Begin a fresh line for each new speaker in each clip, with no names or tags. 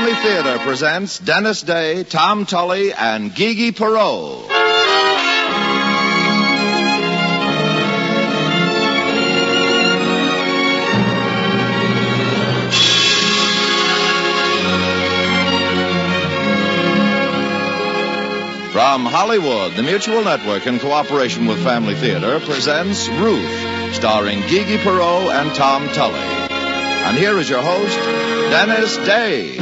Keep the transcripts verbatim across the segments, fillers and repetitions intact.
Family Theater presents Dennis Day, Tom Tully, and Gigi Perot. From Hollywood, the Mutual Network, in cooperation with Family Theater, presents Ruth, starring Gigi Perot and Tom Tully. And here is your host, Dennis Day.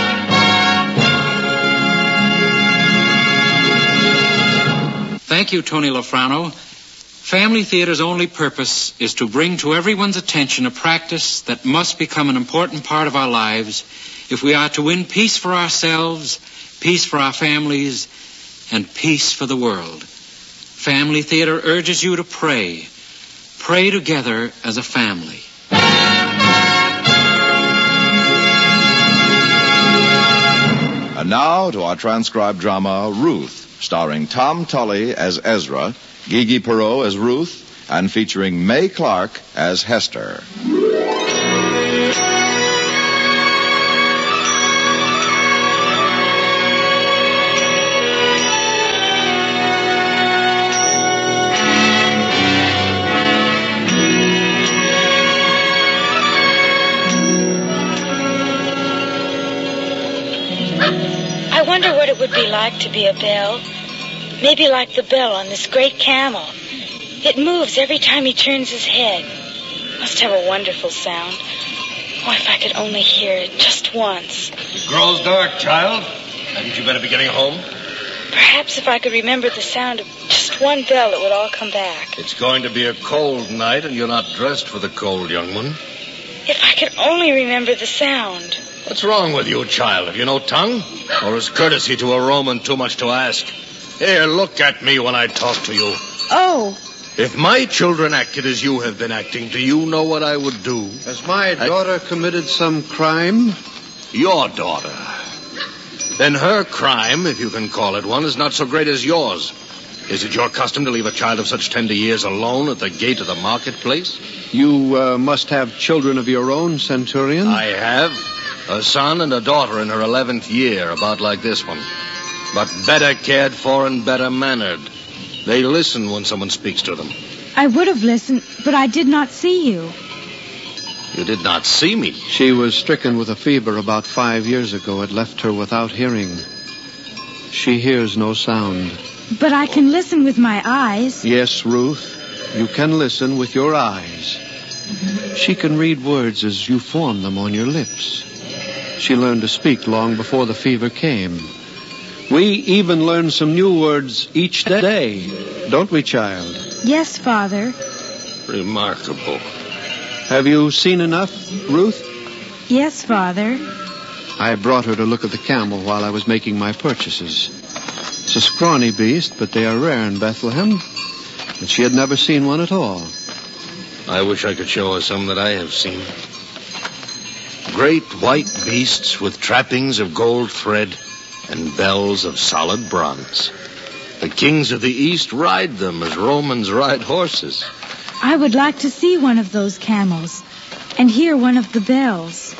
Thank you, Tony Lafrano. Family Theater's only purpose is to bring to everyone's attention a practice that must become an important part of our lives if we are to win peace for ourselves, peace for our families, and peace for the world. Family Theater urges you to pray. Pray together as a family.
And now to our transcribed drama, Ruth, starring Tom Tully as Ezra, Gigi Perot as Ruth, and featuring Mae Clark as Hester.
I wonder what it would be like to be a bell. Maybe like the bell on this great camel. It moves every time he turns his head. Must have a wonderful sound. Oh, if I could only hear it just once.
It grows dark, child. Hadn't you better be getting home?
Perhaps if I could remember the sound of just one bell, it would all come back.
It's going to be a cold night, and you're not dressed for the cold, young one.
If I could only remember the sound.
What's wrong with you, child? Have you no tongue? Or is courtesy to a Roman too much to ask? Here, look at me when I talk to you.
Oh.
If my children acted as you have been acting, do you know what I would do?
Has my daughter I... committed some crime?
Your daughter. Then her crime, if you can call it one, is not so great as yours. Is it your custom to leave a child of such tender years alone at the gate of the marketplace?
You uh, must have children of your own, Centurion.
I have. A son and a daughter in her eleventh year, about like this one. But better cared for and better mannered. They listen when someone speaks to them.
I would have listened, but I did not see you.
You did not see me?
She was stricken with a fever about five years ago. It left her without hearing. She hears no sound.
But I can listen with my eyes.
Yes, Ruth, you can listen with your eyes. She can read words as you form them on your lips. She learned to speak long before the fever came. We even learn some new words each day, don't we, child?
Yes, Father.
Remarkable.
Have you seen enough, Ruth?
Yes, Father.
I brought her to look at the camel while I was making my purchases. It's a scrawny beast, but they are rare in Bethlehem. And she had never seen one at all.
I wish I could show her some that I have seen. Great white beasts with trappings of gold thread and bells of solid bronze. The kings of the East ride them as Romans ride horses.
I would like to see one of those camels and hear one of the bells.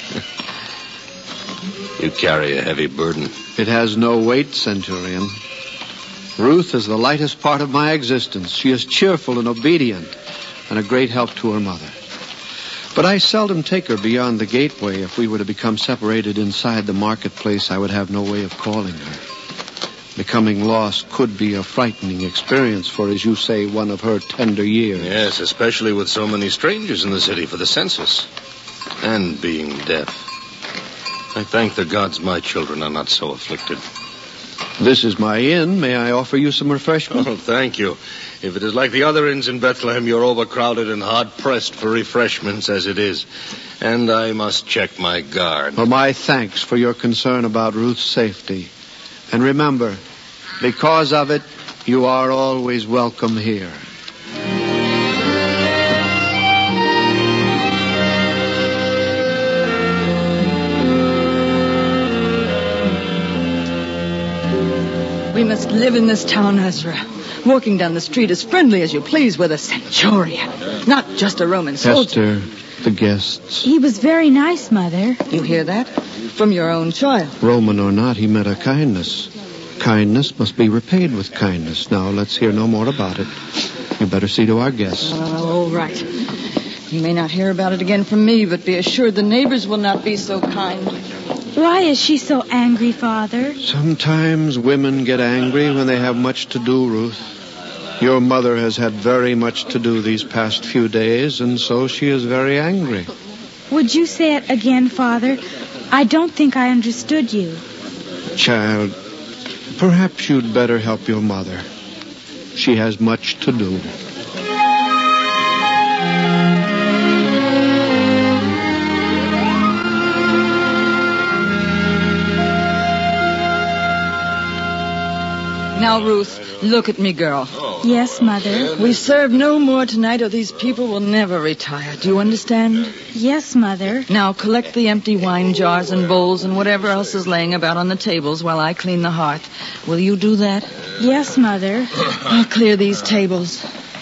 You carry a heavy burden.
It has no weight, Centurion. Ruth is the lightest part of my existence. She is cheerful and obedient and a great help to her mother. But I seldom take her beyond the gateway. If we were to become separated inside the marketplace, I would have no way of calling her. Becoming lost could be a frightening experience for, as you say, one of her tender years.
Yes, especially with so many strangers in the city for the census. And being deaf. I thank the gods my children are not so afflicted.
This is my inn. May I offer you some refreshment?
Oh, thank you. If it is like the other inns in Bethlehem, you're overcrowded and hard-pressed for refreshments as it is. And I must check my guard.
Well, my thanks for your concern about Ruth's safety. And remember, because of it, you are always welcome here.
We must live in this town, Ezra. Walking down the street as friendly as you please with a centurion. Not just a Roman soldier.
Hester, the guests.
He was very nice, Mother.
You hear that? from your own child.
Roman or not, he meant a kindness. Kindness must be repaid with kindness. Now, let's hear no more about it. You better see to our guests.
Uh, all right. You may not hear about it again from me, but be assured the neighbors will not be so kind.
Why is she so angry, Father?
Sometimes women get angry when they have much to do, Ruth. Your mother has had very much to do these past few days, and so she is very angry.
Would you say it again, Father? I don't think I understood you.
Child, perhaps you'd better help your mother. She has much to do.
Now, Ruth, look at me, girl.
Yes, Mother.
We serve no more tonight or these people will never retire. Do you understand?
Yes, Mother.
Now, collect the empty wine jars and bowls and whatever else is laying about on the tables while I clean the hearth. Will you do that?
Yes, Mother.
I'll clear these tables.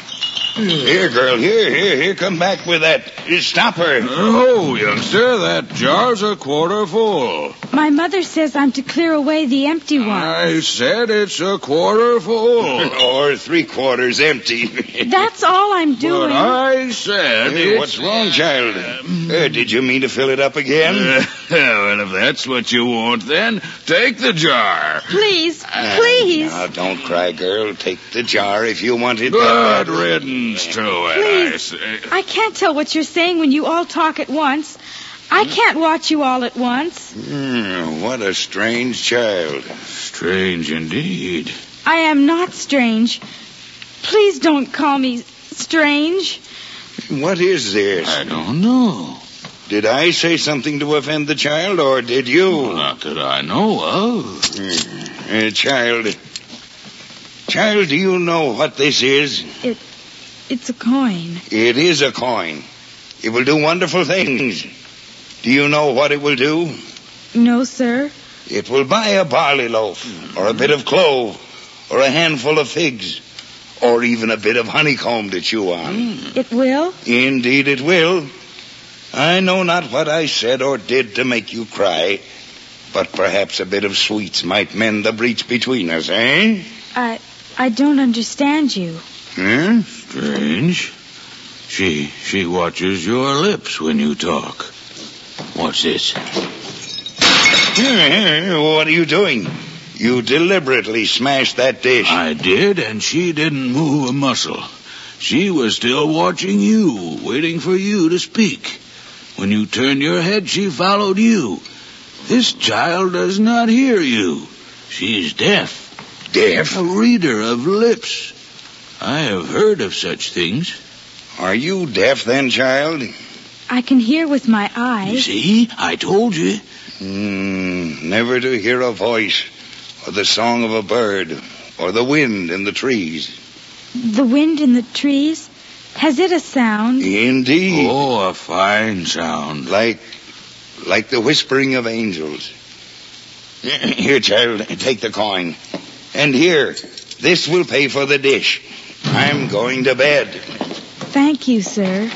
Here, girl, here, here, here, come back with that. Stop her.
Oh, youngster, that jar's a quarter full.
My mother says I'm to clear away the empty ones.
I said it's a quarter full.
Or three quarters empty.
That's all I'm doing.
But I said
Hey,
it's...
what's wrong, child? Uh, did you mean to fill it up again?
Uh, well, if that's what you want, then take the jar.
Please,
Uh,
please.
Now, don't cry, girl. Take the jar if you want it.
Good riddance to it, I
Please.
say.
I can't tell what you're saying when you all talk at once. I can't watch you all at once.
Hmm, what a strange child.
Strange indeed.
I am not strange. Please don't call me strange.
What is this?
I don't know.
Did I say something to offend the child, or did you?
Not that I know of.
Hmm. Uh, child. Child, do you know what this is?
It, it's a coin.
It is a coin. It will do wonderful things. Do you know what it will do?
No, sir.
It will buy a barley loaf, or a bit of clove, or a handful of figs, or even a bit of honeycomb to chew on.
It will?
Indeed it will. I know not what I said or did to make you cry, but perhaps a bit of sweets might mend the breach between us, eh?
I, I don't understand you.
Hmm?
Strange. She, she watches your lips when you talk. What's this?
What are you doing? You deliberately smashed that dish.
I did, and she didn't move a muscle. She was still watching you, waiting for you to speak. When you turned your head, she followed you. This child does not hear you. She's deaf.
Deaf?
A reader of lips. I have heard of such things.
Are you deaf then, child?
I can hear with my
You
eyes.
see, I told you.
Hmm, never to hear a voice, or the song of a bird, or the wind in the trees.
The wind in the trees? Has it a sound?
Indeed.
Oh, a fine sound.
Like, like the whispering of angels. Here, child, take the coin. And here, this will pay for the dish. I'm going to bed.
Thank you, sir.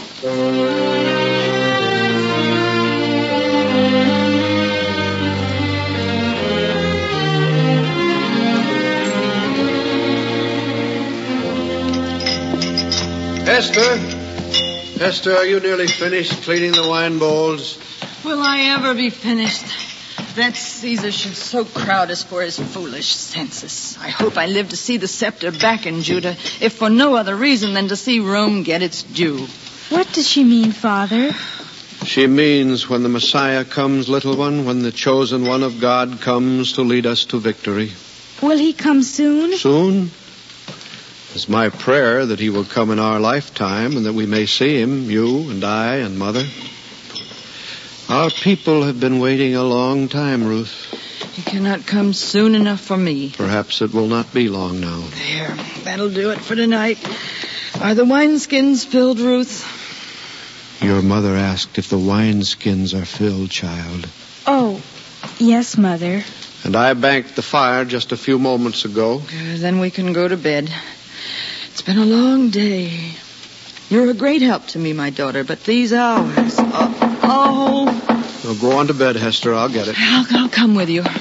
Esther? Esther, are you nearly finished cleaning the wine bowls?
Will I ever be finished? That Caesar should so crowd us for his foolish census. I hope I live to see the scepter back in Judah, if for no other reason than to see Rome get its due.
What does she mean, Father?
She means when the Messiah comes, little one, when the chosen one of God comes to lead us to victory.
Will he come soon?
Soon? It's my prayer that he will come in our lifetime and that we may see him, you and I and Mother. Our people have been waiting a long time, Ruth.
He cannot come soon enough for me.
Perhaps it will not be long now.
There, that'll do it for tonight. Are the wineskins filled, Ruth?
Your mother asked if the wineskins are filled, child.
Oh, yes, Mother.
And I banked the fire just a few moments ago.
Uh, then we can go to bed. It's been a long day. You're a great help to me, my daughter, but these hours... Oh, oh
Well, go on to bed, Hester. I'll get it.
I'll, I'll come with you.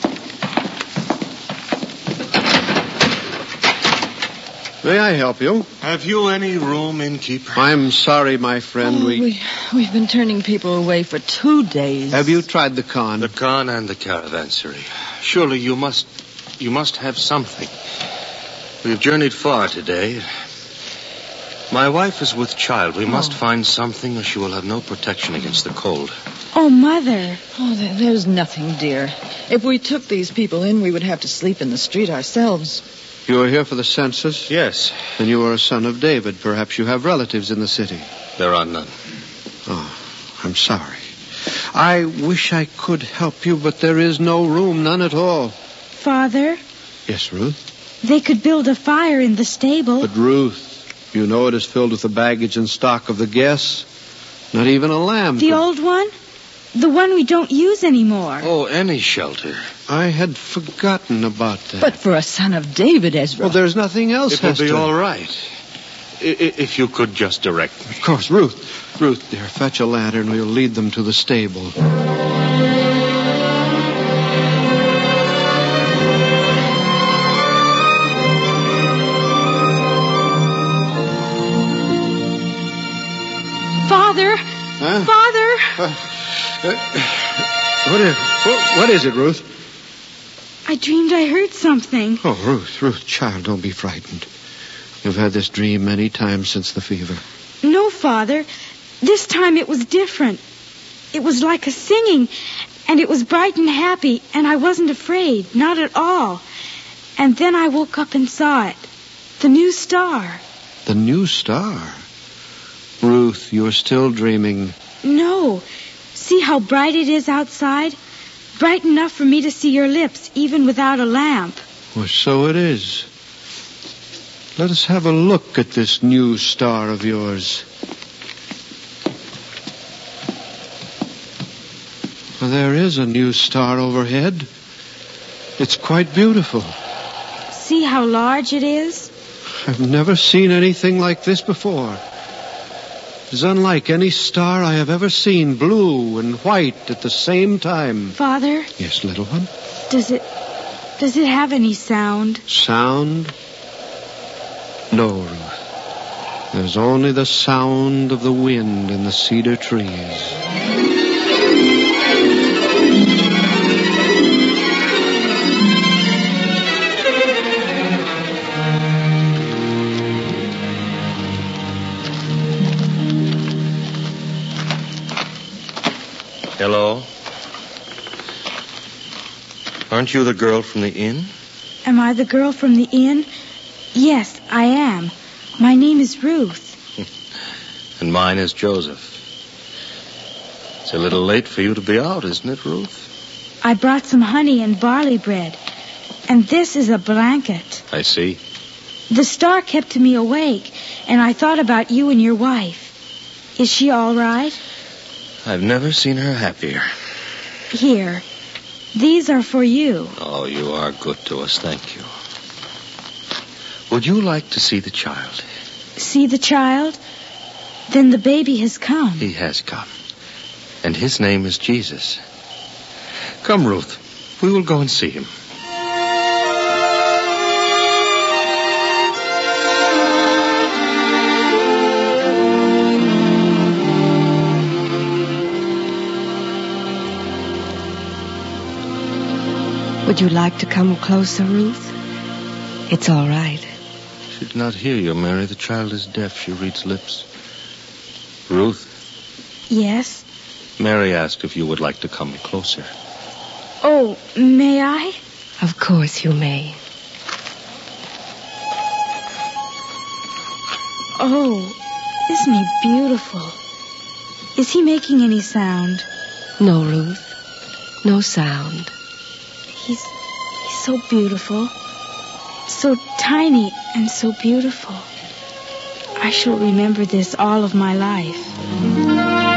May I help you?
Have you any room, innkeeper?
I'm sorry, my friend.
Oh,
we...
we... We've been turning people away for two days.
Have you tried the Khan?
The Khan and the caravanserai. Surely you must... You must have something. We've journeyed far today. My wife is with child. We must
Oh.
find something or she will have no protection against the cold.
Oh, Mother.
Oh, there, there's nothing, dear. If we took these people in, we would have to sleep in the street ourselves.
You are here for the census?
Yes.
Then you are a son of David. Perhaps you have relatives in the city.
There are none.
Oh, I'm sorry. I wish I could help you, but there is no room, none at all.
Father,
Yes, Ruth?
they could build a fire in the stable.
But, Ruth, you know it is filled with the baggage and stock of the guests. Not even a lamb.
The
could-
old one? The one we don't use anymore.
Oh, any shelter.
I had forgotten about that.
But for a son of David, Ezra.
Well, there's nothing else,
It will be
Hester.
all right. I- I- if you could just direct me.
Of course, Ruth. Ruth, dear, fetch a lantern. We'll lead them to the stable.
Father!
Huh?
Father!
What is, what, what is it, Ruth?
I dreamed I heard something.
Oh, Ruth, Ruth, child, don't be frightened. You've had this dream many times since the fever.
No, Father. This time it was different. It was like a singing, and it was bright and happy, and I wasn't afraid, not at all. And then I woke up and saw it. The new star.
The new star? Ruth, you're still dreaming.
No. See how bright it is outside? Bright enough for me to see your lips, even without a lamp.
Well, so it is. Let us have a look at this new star of yours. Well, there is a new star overhead. It's quite beautiful.
See how large it is?
I've never seen anything like this before. It's unlike any star I have ever seen, blue and white at the same time.
Father,
Yes, little one?
does it does it have any sound?
Sound? No, Ruth. There's only the sound of the wind in the cedar trees.
Hello? Aren't you the girl from the inn?
Am I the girl from the inn? Yes, I am. My name is Ruth.
And mine is Joseph. It's a little late for you to be out, isn't it, Ruth?
I brought some honey and barley bread. And this is a blanket.
I see.
The star kept me awake, and I thought about you and your wife. Is she all right?
I've never seen her happier.
Here. These are for you.
Oh, you are good to us. Thank you. Would you like to see the child?
See the child? Then the baby has come.
He has come. And his name is Jesus. Come, Ruth. We will go and see him.
Would you like to come closer, Ruth? It's all right.
She did not hear you, Mary. The child is deaf. She reads lips. Ruth,
Yes?
Mary asked if you would like to come closer.
Oh, may I?
Of course you may.
Oh, isn't he beautiful? Is he making any sound?
No, Ruth. No sound.
He's, he's so beautiful. So tiny and so beautiful. I shall remember this all of my life.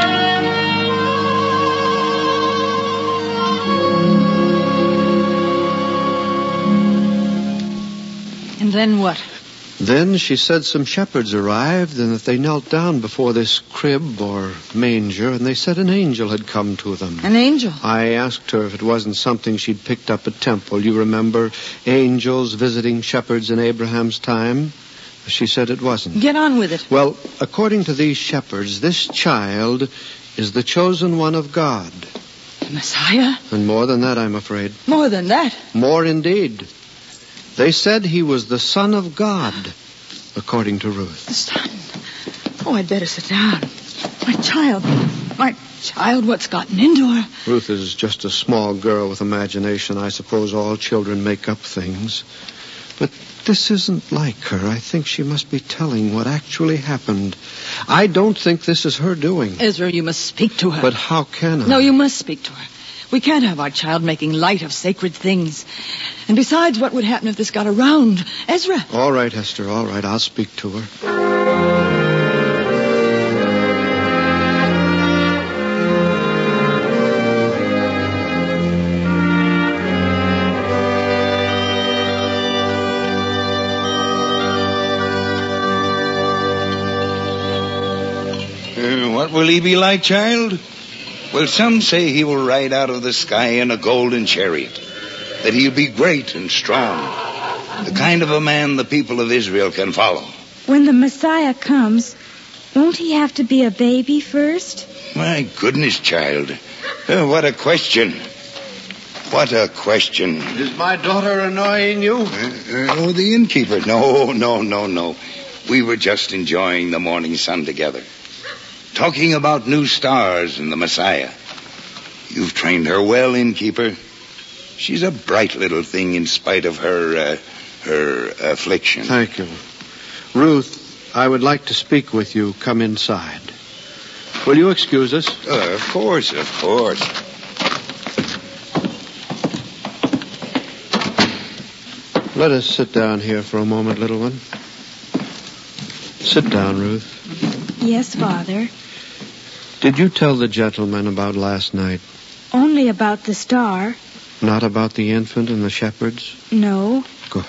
And then what?
Then she said some shepherds arrived and that they knelt down before this crib or manger, and they said an angel had come to them.
An angel?
I asked her if it wasn't something she'd picked up at temple. You remember angels visiting shepherds in Abraham's time? She said it wasn't.
Get on with it.
Well, according to these shepherds, this child is the chosen one of God.
The Messiah?
And more than that, I'm afraid.
More than that?
More indeed. They said he was the Son of God, according to Ruth.
The Son? Oh, I'd better sit down. My child. My child, what's gotten into her?
Ruth is just a small girl with imagination. I suppose all children make up things. But this isn't like her. I think she must be telling what actually happened. I don't think this is her doing.
Ezra, you must speak to her.
But how can I?
No, you must speak to her. We can't have our child making light of sacred things. And besides, what would happen if this got around? Ezra.
All right, Hester, all right. I'll speak to her.
Uh, what will he be like, child? Well, some say he will ride out of the sky in a golden chariot, that he'll be great and strong, the kind of a man the people of Israel can follow.
When the Messiah comes, won't he have to be a baby first?
My goodness, child. Uh, what a question. What a question.
Is my daughter annoying you?
Uh, uh, oh, the innkeeper. No, no, no, no. We were just enjoying the morning sun together. Talking about new stars and the Messiah. You've trained her well, innkeeper. She's a bright little thing in spite of her, uh, her affliction.
Thank you. Ruth, I would like to speak with you. Come inside. Will you excuse us?
Uh, of course, of course.
Let us sit down here for a moment, little one. Sit down, Ruth.
Yes, Father.
Did you tell the gentleman about last night?
Only about the star.
Not about the infant and the shepherds?
No.
Good.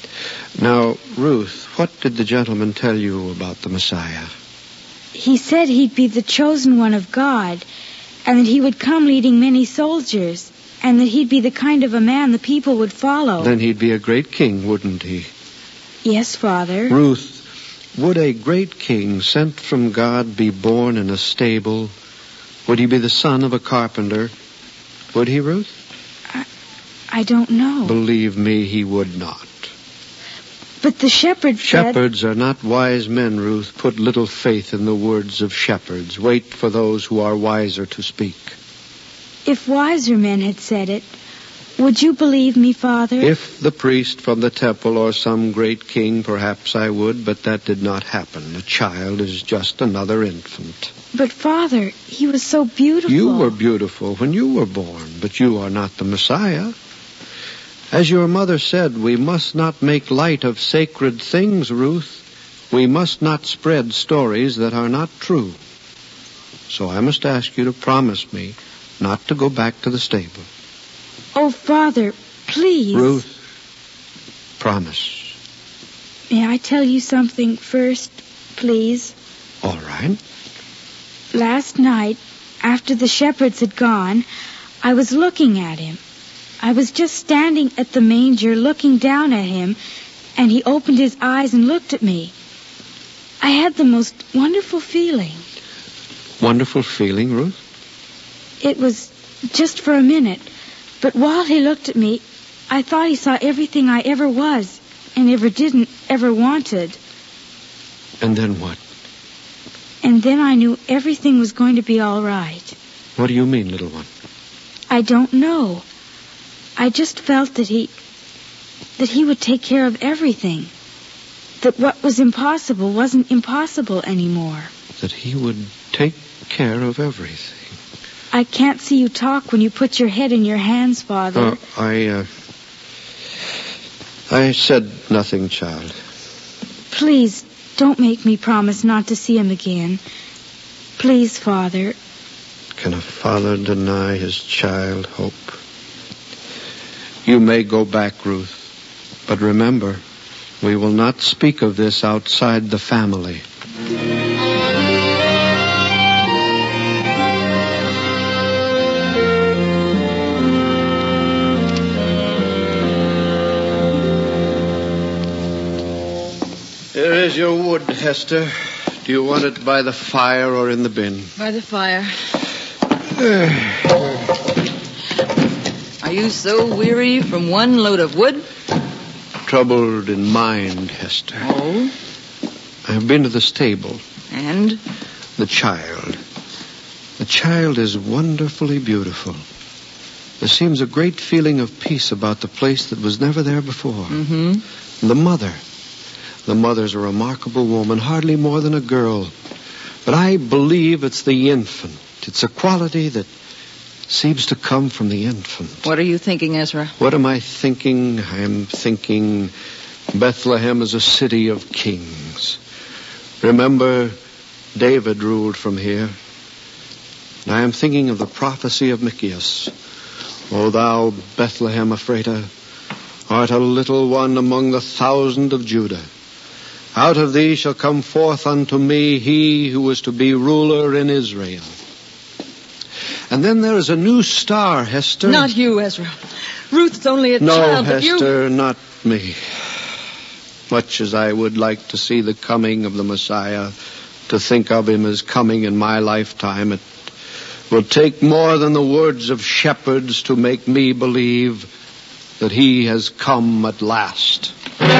Now, Ruth, what did the gentleman tell you about the Messiah?
He said he'd be the chosen one of God, and that he would come leading many soldiers, and that he'd be the kind of a man the people would follow.
Then he'd be a great king, wouldn't he?
Yes, Father.
Ruth, would a great king sent from God be born in a stable? Would he be the son of a carpenter? Would he, Ruth?
I, I don't know.
Believe me, he would not.
But the shepherds said...
Shepherds are not wise men, Ruth. Put little faith in the words of shepherds. Wait for those who are wiser to speak.
If wiser men had said it, would you believe me, Father?
If the priest from the temple or some great king, perhaps I would, but that did not happen. A child is just another infant.
But, Father, he was so beautiful.
You were beautiful when you were born, but you are not the Messiah. As your mother said, we must not make light of sacred things, Ruth. We must not spread stories that are not true. So I must ask you to promise me not to go back to the stable.
Oh, Father, please.
Ruth, promise.
May I tell you something first, please?
All right.
Last night, after the shepherds had gone, I was looking at him. I was just standing at the manger looking down at him, and he opened his eyes and looked at me. I had the most wonderful feeling.
Wonderful feeling, Ruth?
It was just for a minute. But while he looked at me, I thought he saw everything I ever was and ever didn't, ever wanted.
And then what?
And then I knew everything was going to be all right.
What do you mean, little one?
I don't know. I just felt that he, that he would take care of everything. That what was impossible wasn't impossible anymore.
That he would take care of everything.
I can't see you talk when you put your head in your hands, Father.
Uh, I, uh... I said nothing, child.
Please, don't make me promise not to see him again. Please, Father.
Can a father deny his child hope? You may go back, Ruth. But remember, We will not speak of this outside the family. Here is your wood, Hester. Do you want it by the fire or in the bin?
By the fire. Are you so weary from one load of wood?
Troubled in mind, Hester.
Oh?
I have been to the stable.
And?
The child. The child is wonderfully beautiful. There seems a great feeling of peace about the place that was never there before.
Mm-hmm.
The mother. The mother's a remarkable woman, hardly more than a girl. But I believe it's the infant. It's a quality that seems to come from the infant.
What are you thinking, Ezra?
What am I thinking? I'm thinking Bethlehem is a city of kings. Remember, David ruled from here. And I am thinking of the prophecy of Micheas. O thou, Bethlehem Ephratah, art a little one among the thousand of Judah. Out of thee shall come forth unto me he who is to be ruler in Israel. And then there is a new star, Hester.
Not you, Ezra. Ruth's only a
no,
child,
No,
but you...
Hester, not me. Much as I would like to see the coming of the Messiah, to think of him as coming in my lifetime, it will take more than the words of shepherds to make me believe that he has come at last.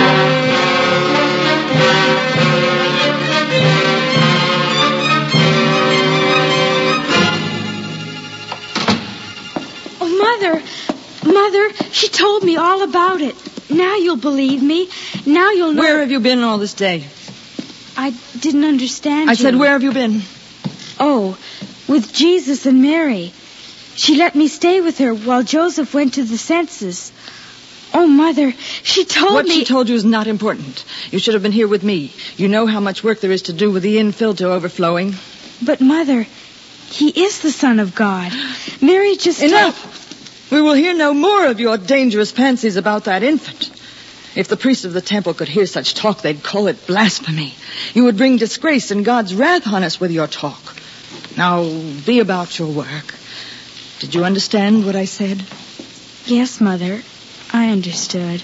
Mother, she told me all about it. Now you'll believe me. Now you'll know...
Where have you been all this day?
I didn't understand
I
you.
said, where have you been?
Oh, with Jesus and Mary. She let me stay with her while Joseph went to the census. Oh, Mother, she told
what
me...
What she told you is not important. You should have been here with me. You know how much work there is to do with the infill to overflowing.
But, Mother, he is the Son of God. Mary just...
Enough! Told... We will hear no more of your dangerous fancies about that infant. If the priests of the temple could hear such talk, they'd call it blasphemy. You would bring disgrace and God's wrath on us with your talk. Now, be about your work. Did you understand what I said?
Yes, Mother. I understood.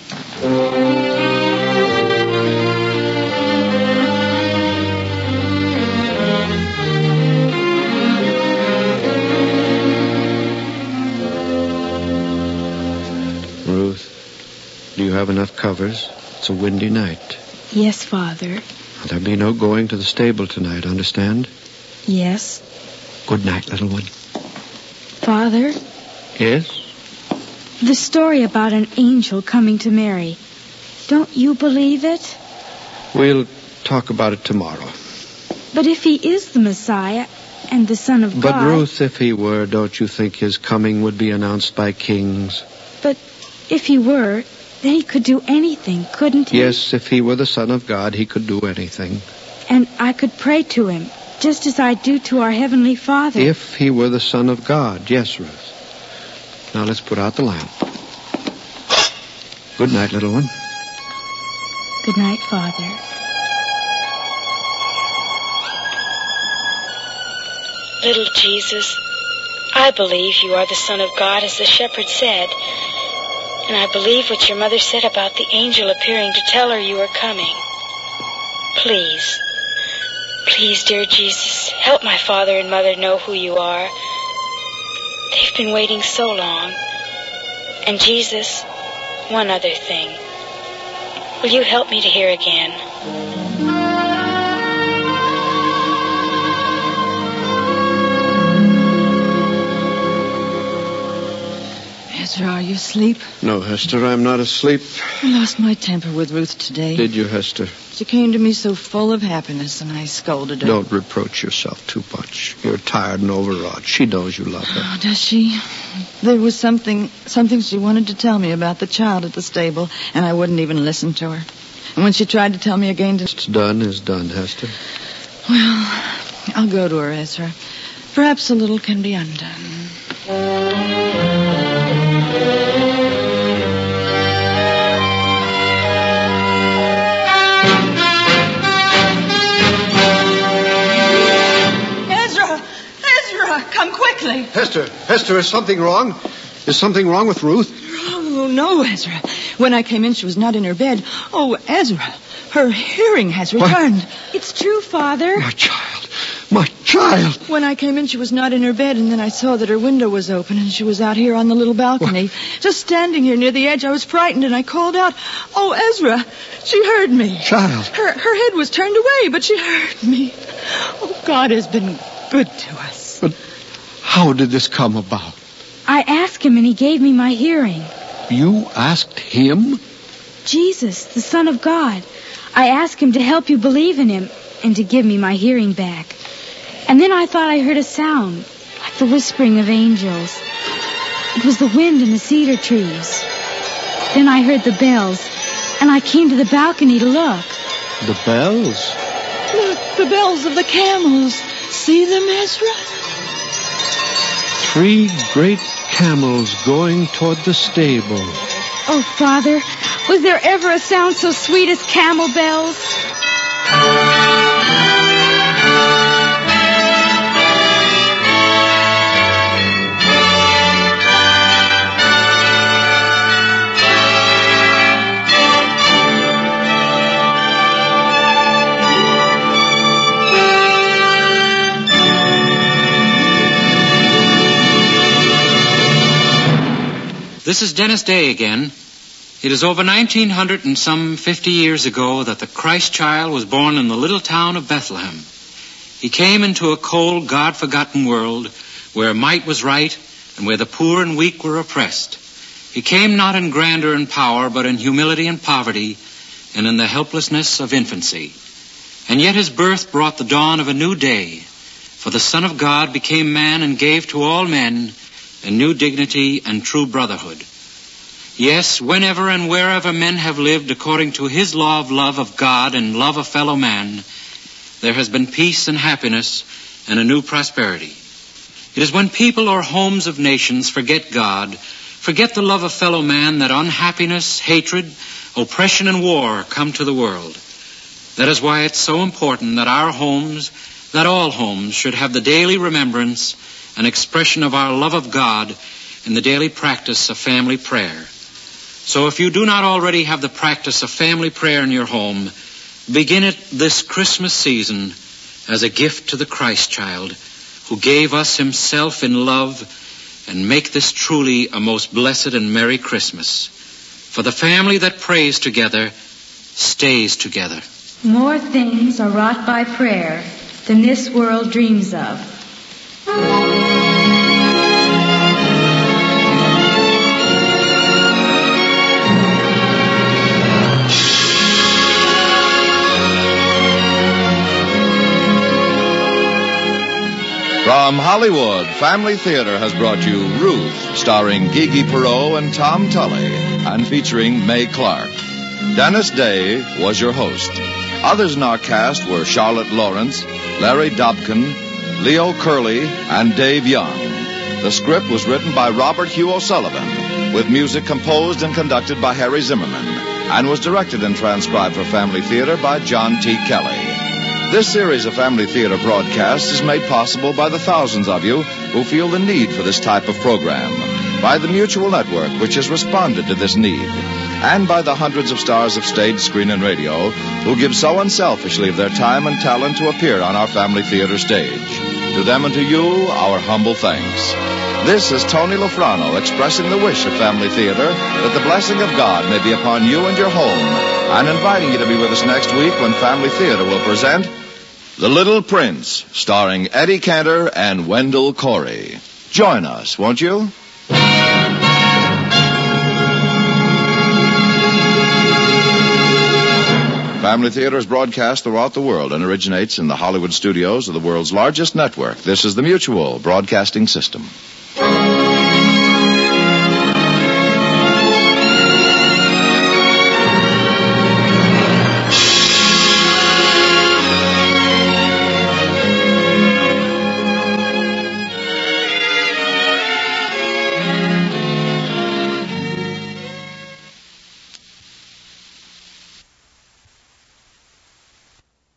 Ruth, do you have enough covers? It's a windy night.
Yes, Father.
There'll be no going to the stable tonight, understand?
Yes.
Good night, little one.
Father?
Yes?
The story about an angel coming to Mary. Don't you believe it?
We'll talk about it tomorrow.
But if he is the Messiah and the Son of
but
God...
But Ruth, if he were, don't you think his coming would be announced by kings?
But if he were, then he could do anything, couldn't he?
Yes, if he were the Son of God, he could do anything.
And I could pray to him, just as I do to our Heavenly Father.
If he were the Son of God, yes, Ruth. Now let's put out the lamp. Good night, little one.
Good night, Father.
Little Jesus, I believe you are the Son of God, as the shepherd said. And I believe what your mother said about the angel appearing to tell her you were coming. Please, please, dear Jesus, help my father and mother know who you are. They've been waiting so long. And Jesus, one other thing. Will you help me to hear again?
Ezra, are you asleep?
No, Hester, I'm not asleep.
I lost my temper with Ruth today.
Did you, Hester?
She came to me so full of happiness, and I scolded her.
Don't reproach yourself too much. You're tired and overwrought. She knows you love her.
Oh, does she? There was something, something she wanted to tell me about the child at the stable, and I wouldn't even listen to her. And when she tried to tell me again... To...
What's done is done, Hester.
Well, I'll go to her, Ezra. Perhaps a little can be undone. quickly.
Hester, Hester, is something wrong? Is something wrong with Ruth?
Oh, no, Ezra. When I came in, she was not in her bed. Oh, Ezra, her hearing has returned.
What? It's true, Father.
My child. My child.
When I came in, she was not in her bed, and then I saw that her window was open, and she was out here on the little balcony. What? Just standing here near the edge. I was frightened, and I called out, "Oh, Ezra!" She heard me.
Child.
Her, her head was turned away, but she heard me. Oh, God has been good to us.
But how did this come about?
I asked him, and he gave me my hearing.
You asked him?
Jesus, the Son of God. I asked him to help you believe in him and to give me my hearing back. And then I thought I heard a sound, like the whispering of angels. It was the wind in the cedar trees. Then I heard the bells, and I came to the balcony to look.
The bells?
Look, the bells of the camels. See them, Ezra?
Three great camels going toward the stable.
Oh, Father, was there ever a sound so sweet as camel bells?
This is Dennis Day again. It is over nineteen hundred and some fifty years ago that the Christ child was born in the little town of Bethlehem. He came into a cold, God-forgotten world where might was right and where the poor and weak were oppressed. He came not in grandeur and power, but in humility and poverty and in the helplessness of infancy. And yet his birth brought the dawn of a new day, for the Son of God became man and gave to all men a new dignity and true brotherhood. Yes, whenever and wherever men have lived according to his law of love of God and love of fellow man, there has been peace and happiness and a new prosperity. It is when people or homes of nations forget God, forget the love of fellow man, that unhappiness, hatred, oppression, and war come to the world. That is why it's so important that our homes, that all homes, should have the daily remembrance an expression of our love of God in the daily practice of family prayer. So if you do not already have the practice of family prayer in your home, begin it this Christmas season as a gift to the Christ child who gave us himself in love, and make this truly a most blessed and merry Christmas. For the family that prays together stays together.
More things are wrought by prayer than this world dreams of.
From Hollywood, Family Theater has brought you Ruth, starring Gigi Perot and Tom Tully, and featuring May Clark. Dennis Day was your host. Others in our cast were Charlotte Lawrence, Larry Dobkin, Leo Curley, and Dave Young. The script was written by Robert Hugh O'Sullivan, with music composed and conducted by Harry Zimmerman, and was directed and transcribed for Family Theater by John T. Kelly. This series of Family Theater broadcasts is made possible by the thousands of you who feel the need for this type of program, by the Mutual Network, which has responded to this need, and by the hundreds of stars of stage, screen, and radio who give so unselfishly of their time and talent to appear on our Family Theater stage. To them and to you, our humble thanks. This is Tony Lofrano expressing the wish of Family Theater that the blessing of God may be upon you and your home, and inviting you to be with us next week when Family Theater will present The Little Prince, starring Eddie Cantor and Wendell Corey. Join us, won't you? Family Theater is broadcast throughout the world and originates in the Hollywood studios of the world's largest network. This is the Mutual Broadcasting System.